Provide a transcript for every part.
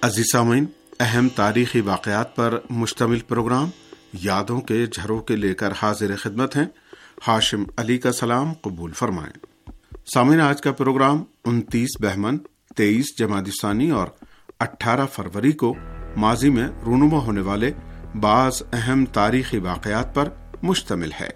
عزیز سامعین، اہم تاریخی واقعات پر مشتمل پروگرام یادوں کے جھروکے لے کر حاضر خدمت ہیں۔ ہاشم علی کا سلام قبول فرمائیں۔ سامعین، آج کا پروگرام 29 بہمن، 23 جمادی ثانی اور 18 فروری کو ماضی میں رونما ہونے والے بعض اہم تاریخی واقعات پر مشتمل ہے۔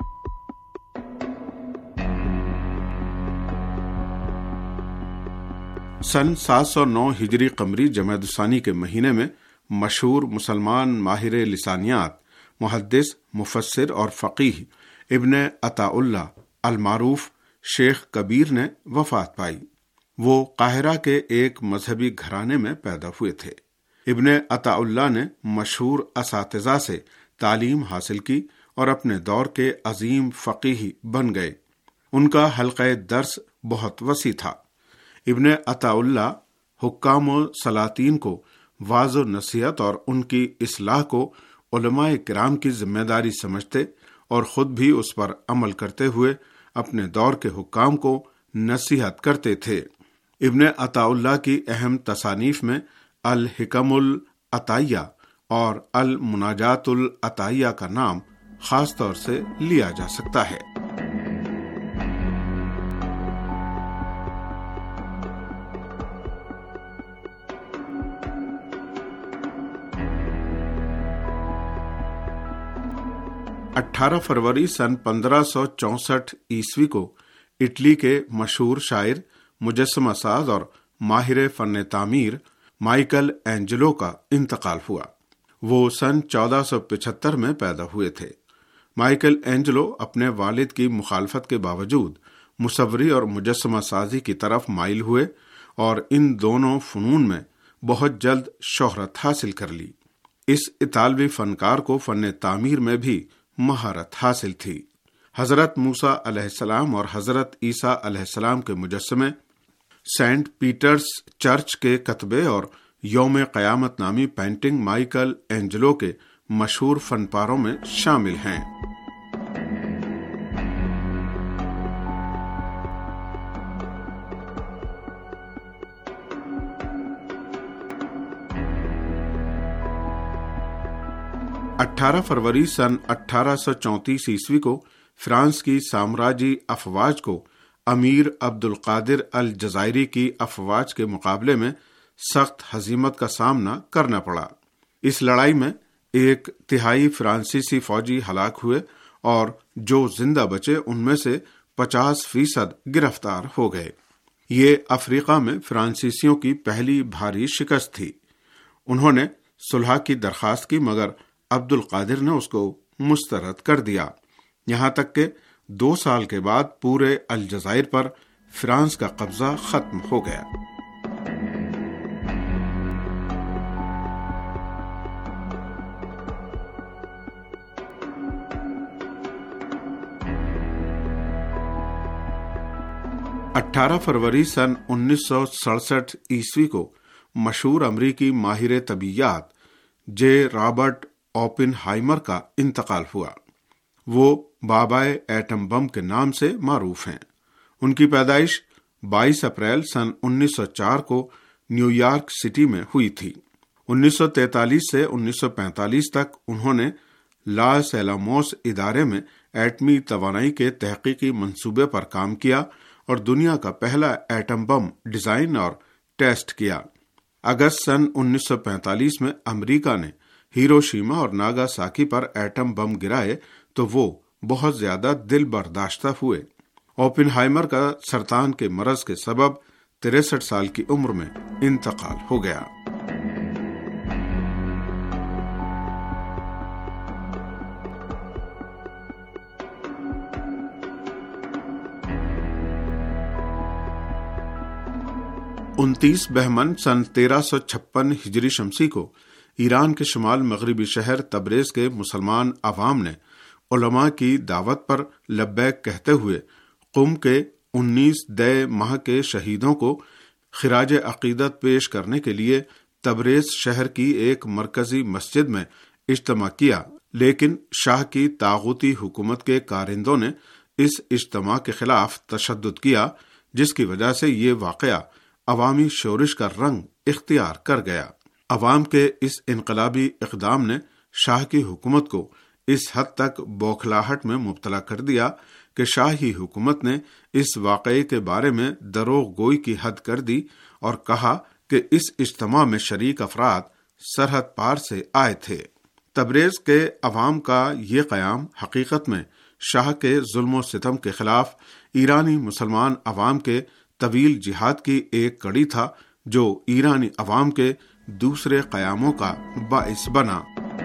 سن 709 ہجری قمری جمادی ثانی کے مہینے میں مشہور مسلمان ماہر لسانیات، محدث، مفسر اور فقیہ ابن عطاء اللہ المعروف شیخ کبیر نے وفات پائی۔ وہ قاہرہ کے ایک مذہبی گھرانے میں پیدا ہوئے تھے۔ ابن عطاء اللہ نے مشہور اساتذہ سے تعلیم حاصل کی اور اپنے دور کے عظیم فقیہ بن گئے۔ ان کا حلقہ درس بہت وسیع تھا۔ ابن عطاء اللہ حکام و سلاطین کو وعظ و نصیحت اور ان کی اصلاح کو علماء کرام کی ذمہ داری سمجھتے اور خود بھی اس پر عمل کرتے ہوئے اپنے دور کے حکام کو نصیحت کرتے تھے۔ ابن عطاء اللہ کی اہم تصانیف میں الحکم العطائیہ اور المناجات العطائیہ کا نام خاص طور سے لیا جا سکتا ہے۔ 18 فروری سن 1564 عیسوی کو اٹلی کے مشہور شاعر، مجسمہ ساز اور ماہر فن تعمیر مائیکل اینجلو کا انتقال ہوا۔ وہ سن 1475 میں پیدا ہوئے تھے۔ مائیکل اینجلو اپنے والد کی مخالفت کے باوجود مصوری اور مجسمہ سازی کی طرف مائل ہوئے اور ان دونوں فنون میں بہت جلد شہرت حاصل کر لی۔ اس اطالوی فنکار کو فن تعمیر میں بھی مہارت حاصل تھی۔ حضرت موسیٰ علیہ السلام اور حضرت عیسیٰ علیہ السلام کے مجسمے، سینٹ پیٹرز چرچ کے کتبے اور یوم قیامت نامی پینٹنگ مائیکل اینجلو کے مشہور فن پاروں میں شامل ہیں۔ اٹھارہ فروری سن 1834 عیسوی کو فرانس کی سامراجی افواج کو امیر عبد القادر الجزائری کی افواج کے مقابلے میں سخت ہزیمت کا سامنا کرنا پڑا۔ اس لڑائی میں 1/3 فرانسیسی فوجی ہلاک ہوئے اور جو زندہ بچے ان میں سے 50% گرفتار ہو گئے۔ یہ افریقہ میں فرانسیسیوں کی پہلی بھاری شکست تھی۔ انہوں نے صلح کی درخواست کی مگر عبد القادر نے اس کو مسترد کر دیا، یہاں تک کہ 2 سال کے بعد پورے الجزائر پر فرانس کا قبضہ ختم ہو گیا۔ اٹھارہ فروری سن 1967 عیسوی کو مشہور امریکی ماہر طبیعیات جے رابرٹ اوپن ہائمر کا انتقال ہوا۔ وہ بابائے ایٹم بم کے نام سے معروف ہیں۔ ان کی پیدائش 22 اپریل سن 1904 کو نیو یارک سٹی میں ہوئی تھی۔ 1943 سے 1945 تک انہوں نے لاس ایلاموس ادارے میں ایٹمی توانائی کے تحقیقی منصوبے پر کام کیا اور دنیا کا پہلا ایٹم بم ڈیزائن اور ٹیسٹ کیا۔ اگست سن 1945 میں امریکہ نے ہیروشیما اور ناگاساکی پر ایٹم بم گرائے تو وہ بہت زیادہ دل برداشتہ ہوئے۔ اوپن ہائمر کا سرطان کے مرض کے سبب 63 سال کی عمر میں انتقال ہو گیا۔ انتیس بہمن سن 1356 ہجری شمسی کو ایران کے شمال مغربی شہر تبریز کے مسلمان عوام نے علماء کی دعوت پر لبیک کہتے ہوئے قم کے 19 دے ماہ کے شہیدوں کو خراج عقیدت پیش کرنے کے لیے تبریز شہر کی ایک مرکزی مسجد میں اجتماع کیا، لیکن شاہ کی طاغوتی حکومت کے کارندوں نے اس اجتماع کے خلاف تشدد کیا، جس کی وجہ سے یہ واقعہ عوامی شورش کا رنگ اختیار کر گیا۔ عوام کے اس انقلابی اقدام نے شاہ کی حکومت کو اس حد تک بوکھلاہٹ میں مبتلا کر دیا کہ شاہی حکومت نے اس واقعے کے بارے میں دروغ گوئی کی حد کر دی اور کہا کہ اس اجتماع میں شریک افراد سرحد پار سے آئے تھے۔ تبریز کے عوام کا یہ قیام حقیقت میں شاہ کے ظلم و ستم کے خلاف ایرانی مسلمان عوام کے طویل جہاد کی ایک کڑی تھا، جو ایرانی عوام کے دوسرے قیاموں کا باعث بنا۔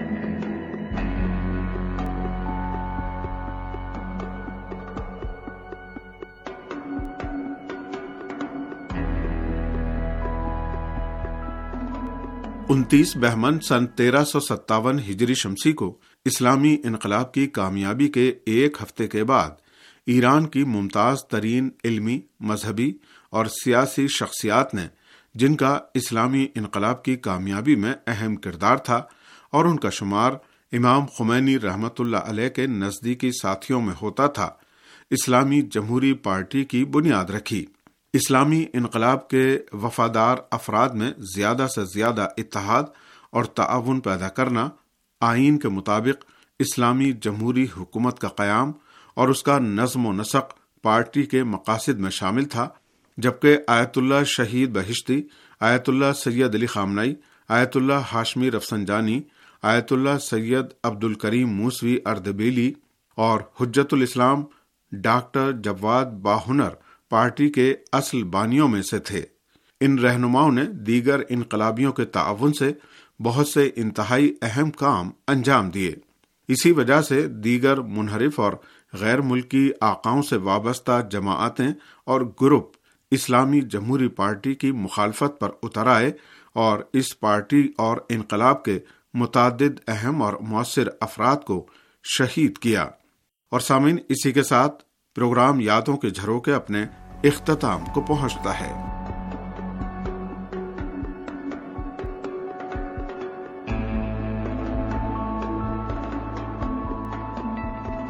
انتیس بہمن سن 1357 ہجری شمسی کو اسلامی انقلاب کی کامیابی کے ایک ہفتے کے بعد ایران کی ممتاز ترین علمی، مذہبی اور سیاسی شخصیات نے، جن کا اسلامی انقلاب کی کامیابی میں اہم کردار تھا اور ان کا شمار امام خمینی رحمت اللہ علیہ کے نزدیکی ساتھیوں میں ہوتا تھا، اسلامی جمہوری پارٹی کی بنیاد رکھی۔ اسلامی انقلاب کے وفادار افراد میں زیادہ سے زیادہ اتحاد اور تعاون پیدا کرنا، آئین کے مطابق اسلامی جمہوری حکومت کا قیام اور اس کا نظم و نسق پارٹی کے مقاصد میں شامل تھا، جبکہ آیت اللہ شہید بہشتی، آیت اللہ سید علی خامنئی، آیت اللہ ہاشمی رفسنجانی، آیت اللہ سید عبد الکریم موسوی اردبیلی اور حجت الاسلام ڈاکٹر جواد باہنر پارٹی کے اصل بانیوں میں سے تھے۔ ان رہنماؤں نے دیگر انقلابیوں کے تعاون سے بہت سے انتہائی اہم کام انجام دیے۔ اسی وجہ سے دیگر منحرف اور غیر ملکی آقاؤں سے وابستہ جماعتیں اور گروپ اسلامی جمہوری پارٹی کی مخالفت پر اتر آئے اور اس پارٹی اور انقلاب کے متعدد اہم اور مؤثر افراد کو شہید کیا۔ اور سامعین، اسی کے ساتھ پروگرام یادوں کے جھروکے اپنے اختتام کو پہنچتا ہے۔